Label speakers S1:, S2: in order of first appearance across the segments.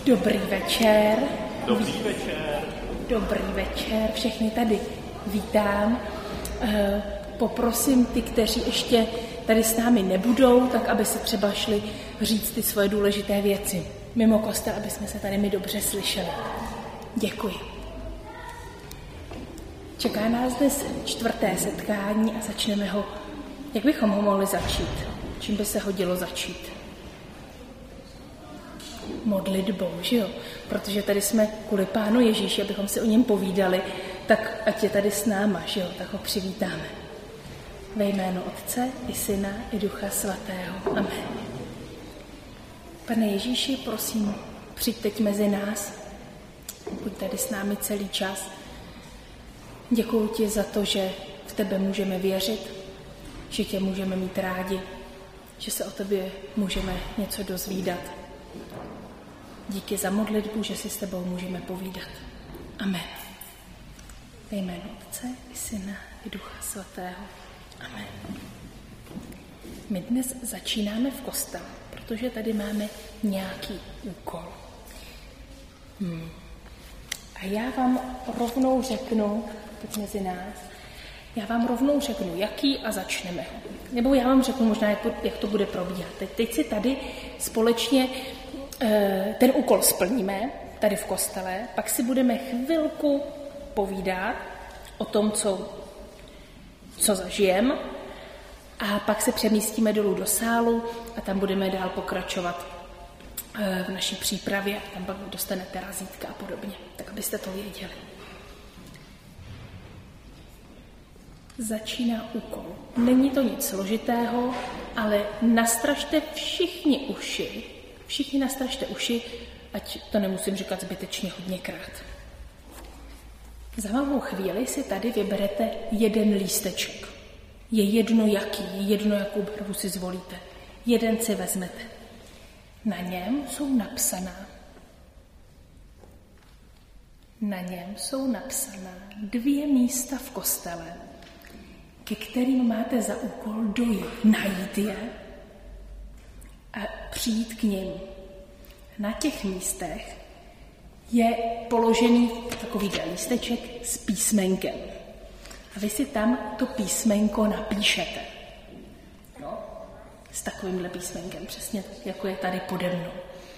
S1: Dobrý večer.
S2: Dobrý večer.
S1: Dobrý večer, všechny tady vítám. Poprosím ty, kteří ještě tady s námi nebudou, tak aby se třeba šli říct ty svoje důležité věci mimo kostel, aby jsme se tady my dobře slyšeli. Děkuji. Čeká nás dnes 4. setkání a začneme ho, jak bychom ho mohli začít? Čím by se hodilo začít? Modlitbou, že jo? Protože tady jsme kvůli Pánu Ježíši, abychom si o něm povídali, tak ať je tady s náma, že jo? Tak ho přivítáme. Ve jménu Otce i Syna i Ducha Svatého. Amen. Pane Ježíši, prosím, přijď teď mezi nás, buď tady s námi celý čas. Děkuju ti za to, že v tebe můžeme věřit, že tě můžeme mít rádi, že se o tobě můžeme něco dozvídat. Díky za modlitbu, že si s tebou můžeme povídat. Amen. Ve jménu Otce i Syna i Ducha Svatého. Amen. My dnes začínáme v kostele, protože tady máme nějaký úkol. A já vám rovnou řeknu, teď mezi nás, jaký a začneme ho. Nebo já vám řeknu možná, jak to bude probíhat. Teď si tady společně ten úkol splníme, tady v kostele, pak si budeme chvilku povídat o tom, co zažijeme, a pak se přemístíme dolů do sálu a tam budeme dál pokračovat v naší přípravě, tam pak dostanete razítka a podobně, tak abyste to věděli. Začíná úkol. Není to nic složitého, ale nastražte všichni nastražte uši, ať to nemusím říkat zbytečně hodněkrát. Za malou chvíli si tady vyberete jeden lísteček. Je jedno jaký, je jedno jakou barvu si zvolíte. Jeden si vezmete. Na něm jsou napsaná 2 místa v kostele, ke kterým máte za úkol dojít, najít je a přijít k nim. Na těch místech je položený takový lísteček s písmenkem. A vy si tam to písmenko napíšete. No, s takovýmhle písmenkem, přesně jako je tady pode mnou.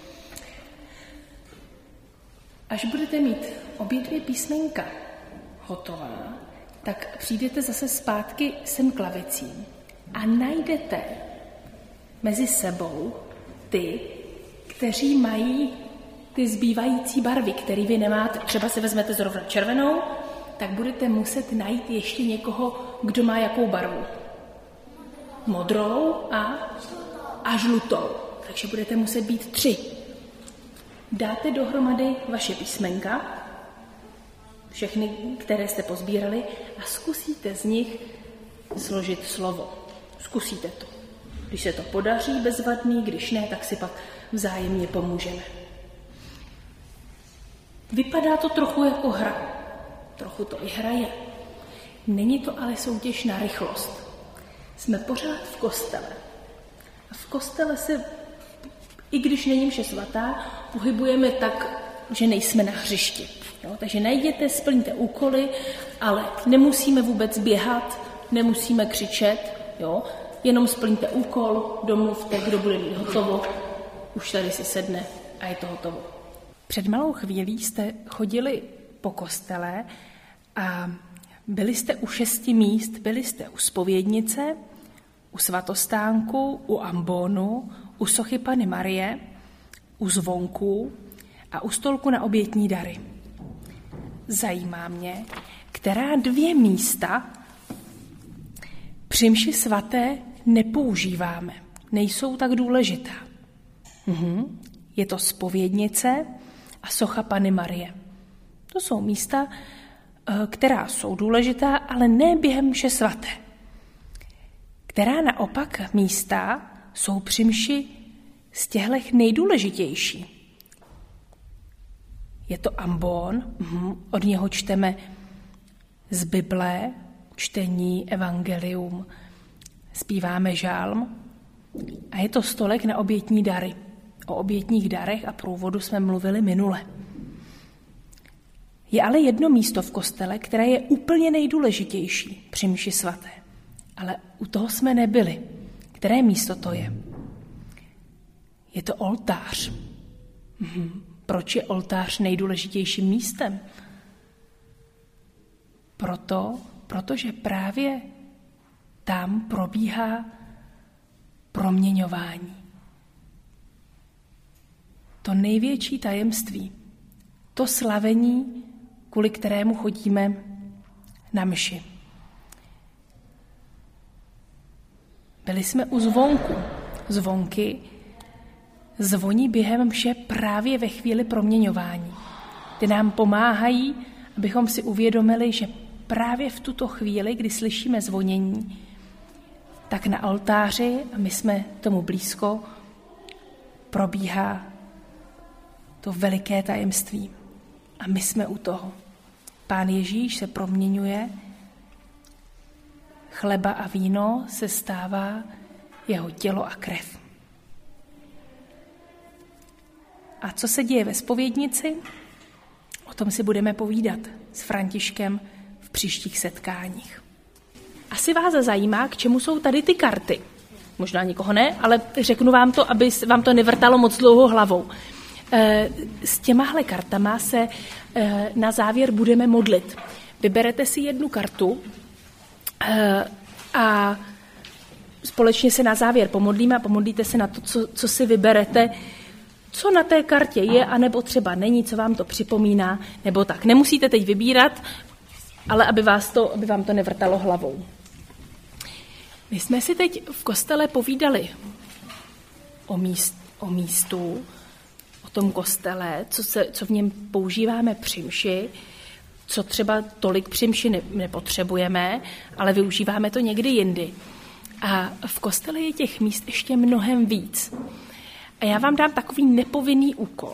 S1: Až budete mít obě 2 písmenka hotová, tak přijdete zase zpátky sem k lavicím a najdete mezi sebou ty, kteří mají ty zbývající barvy, které vy nemáte. Třeba si vezmete zrovna červenou, tak budete muset najít ještě někoho, kdo má jakou barvu. Modrou a žlutou. Takže budete muset být 3. Dáte dohromady vaše písmenka, všechny, které jste pozbírali, a zkusíte z nich složit slovo. Zkusíte to. Když se to podaří bezvadný, když ne, tak si pak vzájemně pomůžeme. Vypadá to trochu jako hra. Trochu to i hra je. Není to ale soutěž na rychlost. Jsme pořád v kostele. A v kostele se, i když není mše svatá, pohybujeme tak, že nejsme na hřišti. Jo? Takže najděte, splňte úkoly, ale nemusíme vůbec běhat, nemusíme křičet, jo? Jenom splňte úkol, domluvte, kdo bude mít hotovo, už tady si sedne a je to hotovo. Před malou chvílí jste chodili po kostele a byli jste u 6 míst. Byli jste u zpovědnice, u svatostánku, u ambónu, u sochy Panny Marie, u zvonků a u stolku na obětní dary. Zajímá mě, která 2 místa při mši svaté nepoužíváme. Nejsou tak důležitá. Je to zpovědnice a socha Panny Marie. To jsou místa, která jsou důležitá, ale ne během mše svaté. Která naopak místa jsou při mši z těchto nejdůležitější. Je to ambon, od něho čteme z Bible, čtení, evangelium, zpíváme žálm a je to stolek na obětní dary. O obětních darech a průvodu jsme mluvili minule. Je ale jedno místo v kostele, které je úplně nejdůležitější při mši svaté. Ale u toho jsme nebyli. Které místo to je? Je to oltář. Proč je nejdůležitějším místem? Protože právě tam probíhá proměňování. To největší tajemství, to slavení, kvůli kterému chodíme na mši. Byli jsme u zvonku. Zvonky zvoní během mše právě ve chvíli proměňování. Ty nám pomáhají, abychom si uvědomili, že právě v tuto chvíli, kdy slyšíme zvonění, tak na oltáři, a my jsme tomu blízko, probíhá to veliké tajemství. A my jsme u toho. Pán Ježíš se proměňuje, chleba a víno se stává jeho tělo a krev. A co se děje ve zpovědnici? O tom si budeme povídat s Františkem v příštích setkáních. Asi vás zajímá, k čemu jsou tady ty karty. Možná nikoho ne, ale řeknu vám to, aby vám to nevrtalo moc dlouho hlavou. S těmahle kartama se na závěr budeme modlit. Vyberete si jednu kartu a společně se na závěr pomodlíme a pomodlíte se na to, co si vyberete, co na té kartě je, anebo třeba není, co vám to připomíná, nebo tak. Nemusíte teď vybírat, ale aby vám to nevrtalo hlavou. My jsme si teď v kostele povídali o místu, o tom kostele, co v něm používáme při mši, co třeba tolik při mši nepotřebujeme, ale využíváme to někdy jindy. A v kostele je těch míst ještě mnohem víc. A já vám dám takový nepovinný úkol.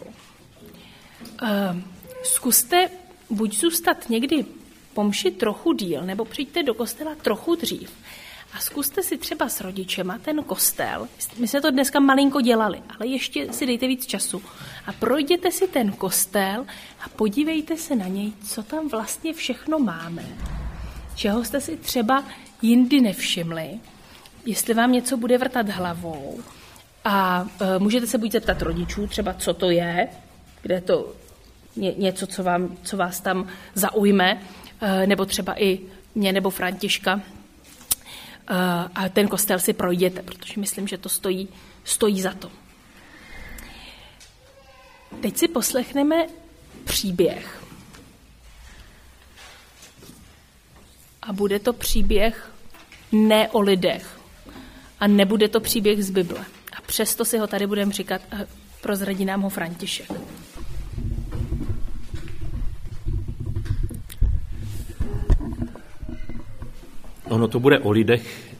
S1: Zkuste buď zůstat někdy po mši trochu díl, nebo přijďte do kostela trochu dřív. A zkuste si třeba s rodičema ten kostel, my jsme to dneska malinko dělali, ale ještě si dejte víc času. A projděte si ten kostel a podívejte se na něj, co tam vlastně všechno máme. Čeho jste si třeba jindy nevšimli, jestli vám něco bude vrtat hlavou. A můžete se buď zeptat rodičů, třeba co to je, kde to něco, co vás tam zaujme, nebo třeba i mě nebo Františka. A ten kostel si projděte, protože myslím, že to stojí za to. Teď si poslechneme příběh. A bude to příběh ne o lidech. A nebude to příběh z Bible. A přesto si ho tady budeme říkat a prozradí nám ho František.
S2: Ono to bude o lidech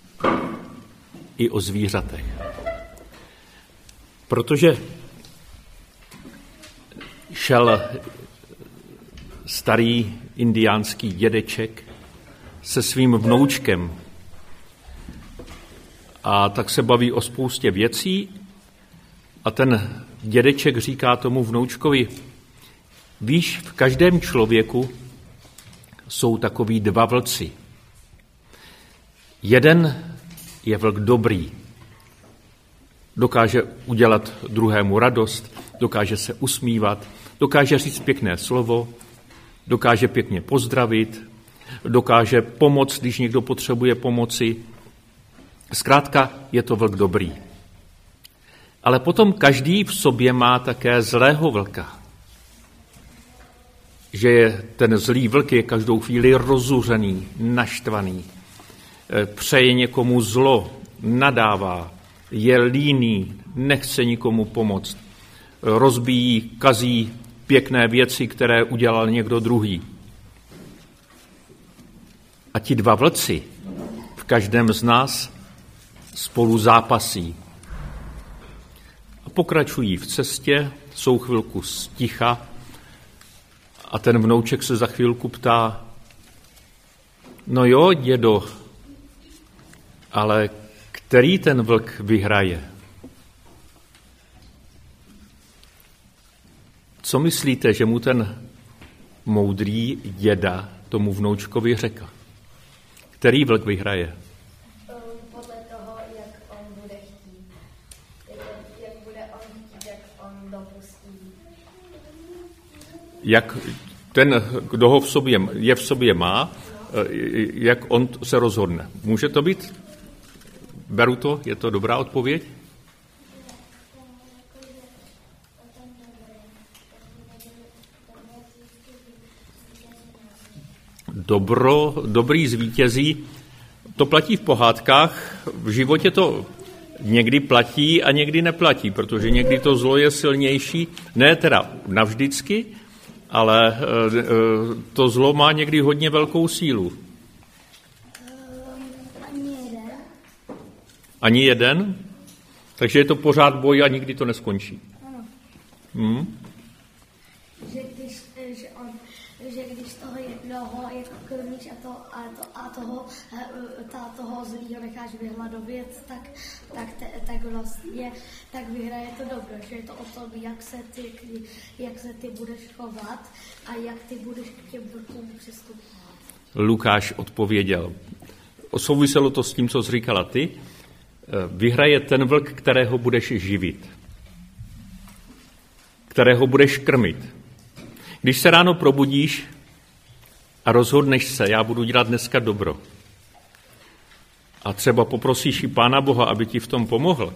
S2: i o zvířatech. Protože šel starý indiánský dědeček se svým vnoučkem a tak se baví o spoustě věcí a ten dědeček říká tomu vnoučkovi, víš, v každém člověku jsou takoví dva vlci. Jeden je vlk dobrý, dokáže udělat druhému radost, dokáže se usmívat, dokáže říct pěkné slovo, dokáže pěkně pozdravit, dokáže pomoct, když někdo potřebuje pomoci. Zkrátka je to vlk dobrý. Ale potom každý v sobě má také zlého vlka. Že ten zlý vlk je každou chvíli rozuřený, naštvaný, přeje někomu zlo, nadává, je líný, nechce nikomu pomoct, rozbíjí, kazí pěkné věci, které udělal někdo druhý. A ti dva vlci v každém z nás spolu zápasí. A pokračují v cestě, jsou chvilku sticha a ten vnouček se za chvilku ptá, no jo, dědo, ale který ten vlk vyhraje? Co myslíte, že mu ten moudrý děda tomu vnoučkovi řekl? Který vlk vyhraje?
S3: Podle toho, jak on bude chtít. Jak bude on chtít, jak on dopustí.
S2: Jak ten, kdo ho v sobě má, jak on se rozhodne. Může to být? Beru to? Je to dobrá odpověď? Dobrý zvítězí, to platí v pohádkách, v životě to někdy platí a někdy neplatí, protože někdy to zlo je silnější, ne teda navždycky, ale to zlo má někdy hodně velkou sílu. Ani jeden? Takže je to pořád boj a nikdy to neskončí.
S3: Ano. Že když toho jednoho jako krmíš a toho zlýho necháš vyhladovět, tak vlastně tak vyhraje to dobro, že je to o tom, jak se ty budeš chovat a jak ty budeš k těm vlkům přistupovat.
S2: Lukáš odpověděl. Souviselo to s tím, co jsi říkala ty. Vyhraje ten vlk, kterého budeš živit. Kterého budeš krmit. Když se ráno probudíš a rozhodneš se, já budu dělat dneska dobro, a třeba poprosíš i Pána Boha, aby ti v tom pomohl,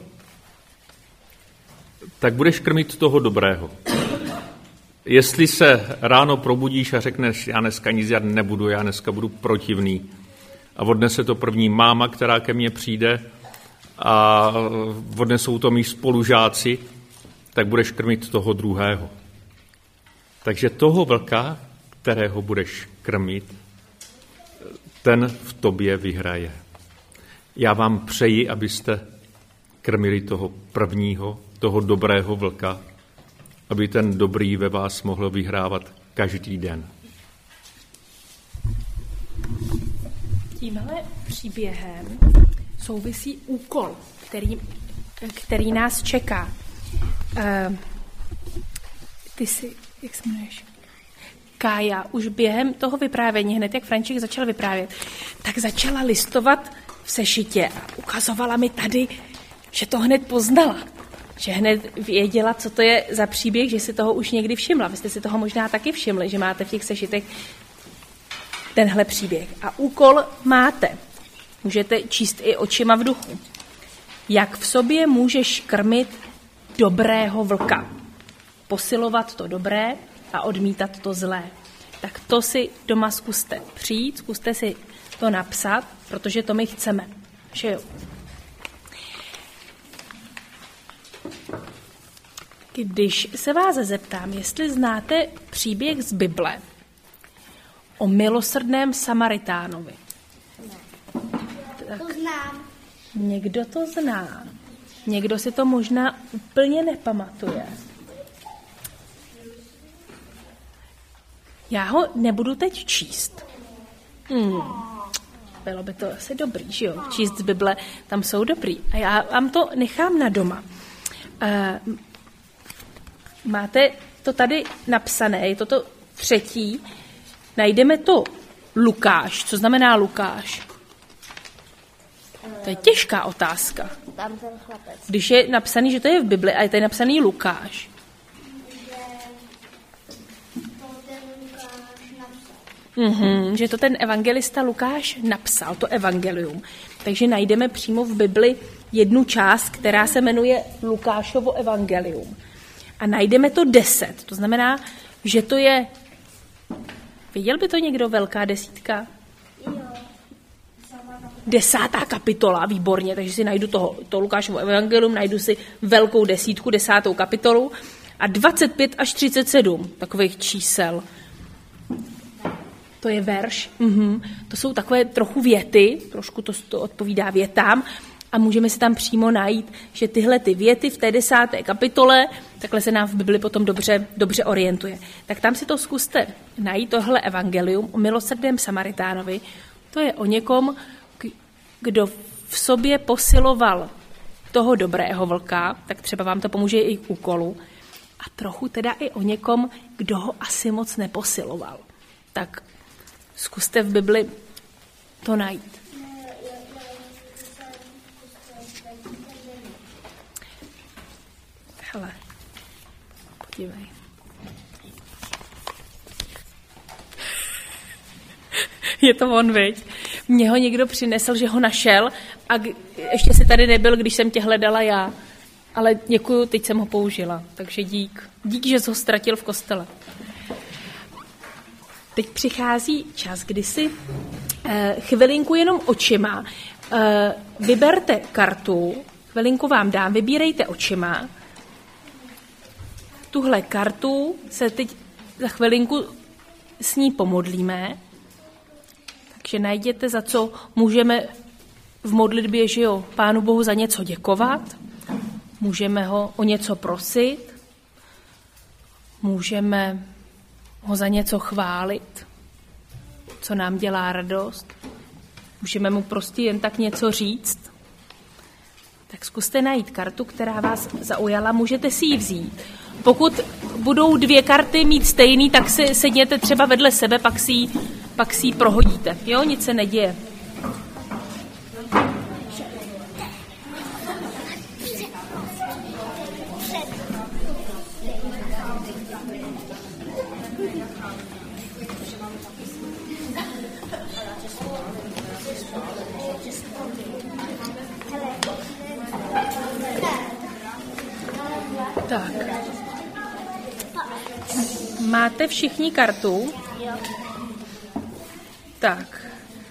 S2: tak budeš krmit toho dobrého. Jestli se ráno probudíš a řekneš, já dneska nic dělat nebudu, já dneska budu protivný, a odnese to první máma, která ke mně přijde, a odnesou to mý spolužáci, tak budeš krmit toho druhého. Takže toho vlka, kterého budeš krmit, ten v tobě vyhraje. Já vám přeji, abyste krmili toho prvního, toho dobrého vlka, aby ten dobrý ve vás mohl vyhrávat každý den.
S1: Tímhle příběhem souvisí úkol, který nás čeká. Ty jsi, jak se jmenuješ? Kája už během toho vyprávění, hned jak František začal vyprávět, tak začala listovat v sešitě a ukazovala mi tady, že to hned poznala. Že hned věděla, co to je za příběh, že si toho už někdy všimla. Vy jste si toho možná taky všimli, že máte v těch sešitech tenhle příběh. A úkol máte. Můžete číst i očima v duchu. Jak v sobě můžeš krmit dobrého vlka. Posilovat to dobré a odmítat to zlé. Tak to si doma zkuste přijít, zkuste si to napsat, protože to my chceme. Že jo? Když se vás zeptám, jestli znáte příběh z Bible o milosrdném Samaritánovi.
S3: To znám.
S1: Někdo to zná. Někdo si to možná úplně nepamatuje. Já ho nebudu teď číst. Bylo by to asi dobrý, že jo? Číst z Bible, tam jsou dobrý. A já vám to nechám na doma. Máte to tady napsané, je to třetí. Najdeme to Lukáš. Co znamená Lukáš? To je těžká otázka.
S3: Tam ten chlapec.
S1: Když je napsaný, že to je v Bibli a je tady napsaný Lukáš. Že to ten evangelista Lukáš napsal, to evangelium. Takže najdeme přímo v Bibli jednu část, která se jmenuje Lukášovo evangelium. A najdeme to 10. To znamená, že to je... Viděl by to někdo velká desítka? 10. kapitola, výborně, takže si najdu to Lukášovo evangelium, najdu si velkou desítku, 10. kapitolu a 25 až 37 takových čísel. To je verš. To jsou takové trochu věty, trošku to odpovídá větám a můžeme si tam přímo najít, že tyhle ty věty v té 10. kapitole, takhle se nám v Bibli potom dobře orientuje. Tak tam si to zkuste najít, tohle evangelium o milosrdném Samaritánovi. To je o někom, kdo v sobě posiloval toho dobrého vlka, tak třeba vám to pomůže i k úkolu, a trochu teda i o někom, kdo ho asi moc neposiloval. Tak zkuste v Bibli to najít. Hele, podívej. Je to on, viď? Mně ho někdo přinesl, že ho našel a ještě si tady nebyl, když jsem tě hledala já. Ale děkuju, teď jsem ho použila, takže dík. Dík, že jsi ho ztratil v kostele. Teď přichází čas, kdy si chvilinku jenom očima vyberte kartu, chvilinku vám dám, vybírejte očima. Tuhle kartu se teď za chvilinku s ní pomodlíme, takže najděte, za co můžeme v modlitbě, že jo, Pánu Bohu za něco děkovat, můžeme ho o něco prosit, můžeme ho za něco chválit, co nám dělá radost, můžeme mu prostě jen tak něco říct. Tak zkuste najít kartu, která vás zaujala, můžete si ji vzít. Pokud budou 2 karty mít stejný, tak si sedněte třeba vedle sebe, pak si ji prohodíte. Jo, nic se neděje. Tak. Máte všichni kartu?
S3: Jo.
S1: Tak.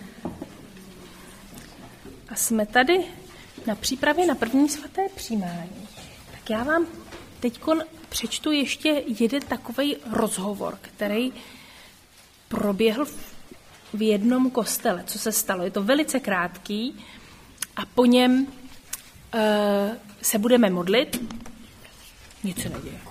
S1: A jsme tady na přípravě na první svaté přijímání. Tak já vám teďkon přečtu ještě jeden takovej rozhovor, který proběhl v jednom kostele. Co se stalo? Je to velice krátký a po něm se budeme modlit. Nic se neděje.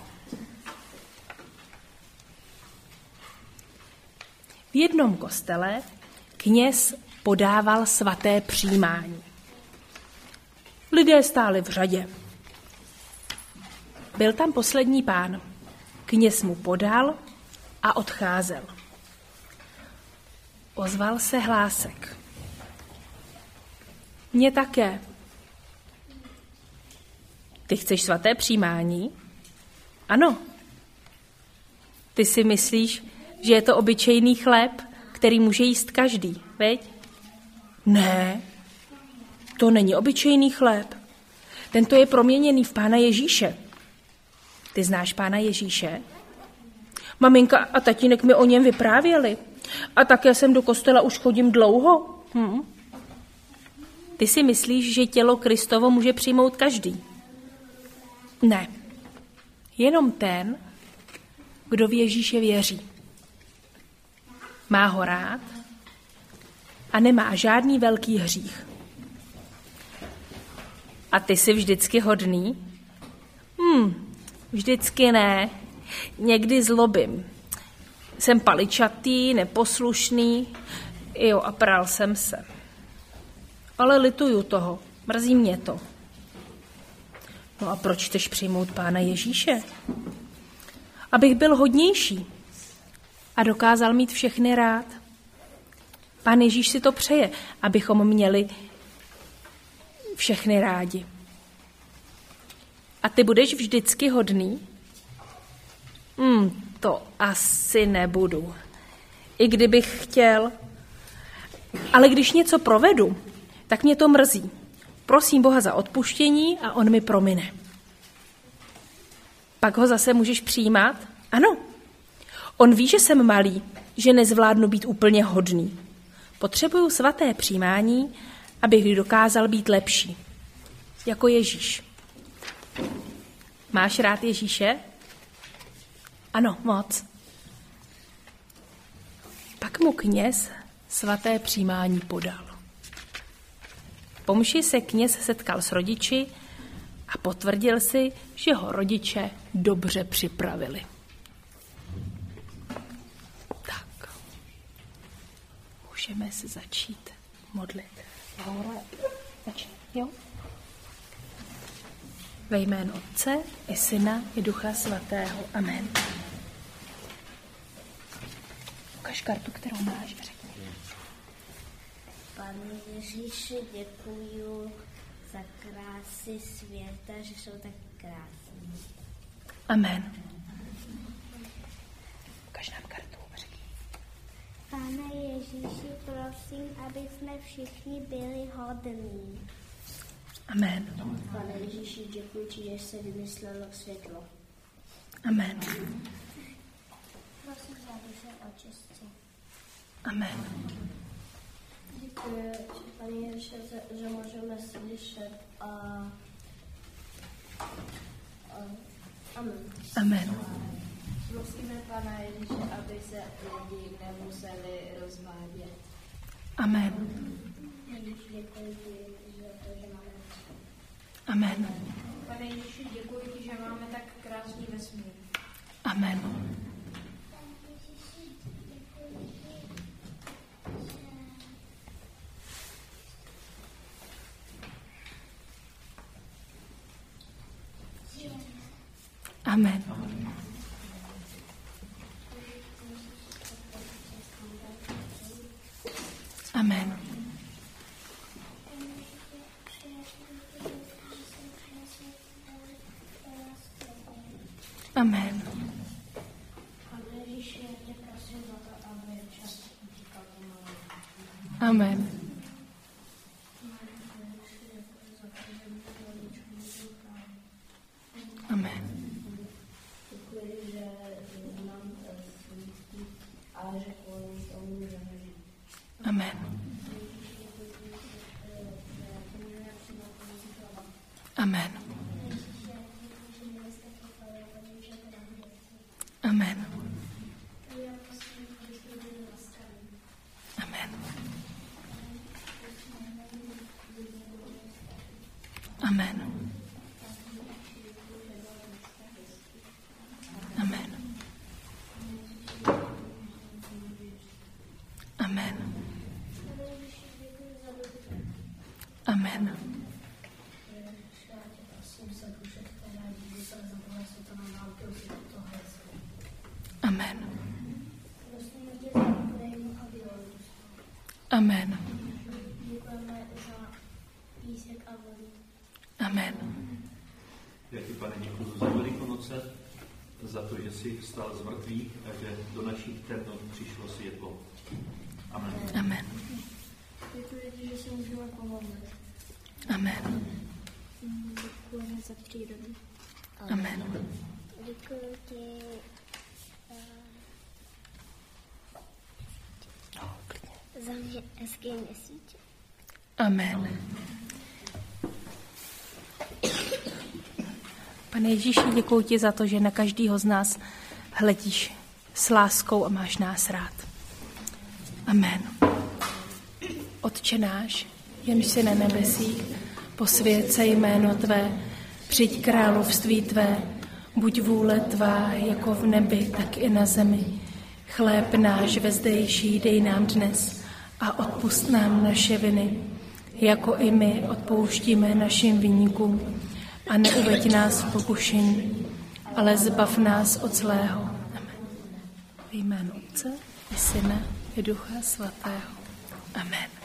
S1: V jednom kostele kněz podával svaté přijímání. Lidé stáli v řadě. Byl tam poslední pán. Kněz mu podal a odcházel. Ozval se hlásek. Mně také. Ty chceš svaté přijímání? Ano. Ty si myslíš, že je to obyčejný chléb, který může jíst každý, veď? Ne, to není obyčejný chléb. Tento je proměněný v Pána Ježíše. Ty znáš Pána Ježíše? Maminka a tatínek mi o něm vyprávěli. A také jsem do kostela už chodím dlouho. Ty si myslíš, že tělo Kristovo může přijmout každý? Ne. Jenom ten, kdo v Ježíše věří. Má ho rád a nemá žádný velký hřích. A ty jsi vždycky hodný? Vždycky ne. Někdy zlobím. Jsem paličatý, neposlušný, jo, a prál jsem se. Ale lituju toho, mrzí mě to. No a proč chceš přijmout Pána Ježíše? Abych byl hodnější a dokázal mít všechny rád. Pán Ježíš si to přeje, abychom měli všechny rádi. A ty budeš vždycky hodný? To asi nebudu. I kdybych chtěl. Ale když něco provedu, tak mě to mrzí. Prosím Boha za odpuštění a on mi promine. Pak ho zase můžeš přijímat? Ano. On ví, že jsem malý, že nezvládnu být úplně hodný. Potřebuju svaté přijímání, abych dokázal být lepší. Jako Ježíš. Máš rád Ježíše? Ano, moc. Pak mu kněz svaté přijímání podal. Po mši se kněz setkal s rodiči a potvrdil si, že ho rodiče dobře připravili. Tak. Můžeme se začít modlit. Začni, jo? Ve jménu Otce i Syna i Ducha Svatého. Amen. Ukaž kartu, kterou máš.
S4: Pane Ježíši, děkuju za krásy světa, že jsou tak krásní.
S1: Amen. Ukaž nám kartu.
S4: Pane Ježíši, prosím, aby jsme všichni byli hodní.
S1: Amen.
S4: Pane Ježíši, děkuji ti, že jsi vymyslel světlo.
S1: Amen.
S4: Prosím za duše očistci.
S1: Amen.
S4: Děkuji, Pane Ježíši, že můžeme slyšet a amen.
S1: Amen.
S5: Prosíme Pana Ježíše, aby se lidi nemuseli rozvádět.
S1: Amen.
S4: Ježíš, děkuji ti, že máme.
S1: Amen.
S5: Pane Ježíši, děkuji ti, že máme tak krásný vesmír.
S1: Amen. Amen. Amen. Amen. Amen. Amen.
S4: Děkuji, že nám svítí a že kvůli tomu můžeme žít.
S1: Amen. Amen. Amen. Amen. Amen. Amen. Amen. Amen. Amen. Amen. Amen.
S2: Já ti, Pane, děkuji za Velikonoce, za to, že jsi vstal z mrtvých a že do našich temnot přišlo světlo. Amen.
S1: Amen.
S4: Děkuji ti, že se můžeme pomodlit.
S1: Amen.
S4: Děkujeme za přírodu.
S1: Amen.
S4: Děkuji ti za hezký měsíc.
S1: Amen. Pane Ježíši, děkuji ti za to, že na každého z nás hledíš s láskou a máš nás rád. Amen. Otče náš, jenž jsi na nebesích, posvěť se jméno tvé, přijď království tvé, buď vůle tvá jako v nebi, tak i na zemi. Chléb náš vezdejší dej nám dnes a odpusť nám naše viny, jako i my odpouštíme našim viníkům. A neuveď nás v pokušení, ale zbav nás od zlého. Amen. V jménu Otce i Syna i Ducha Svatého. Amen.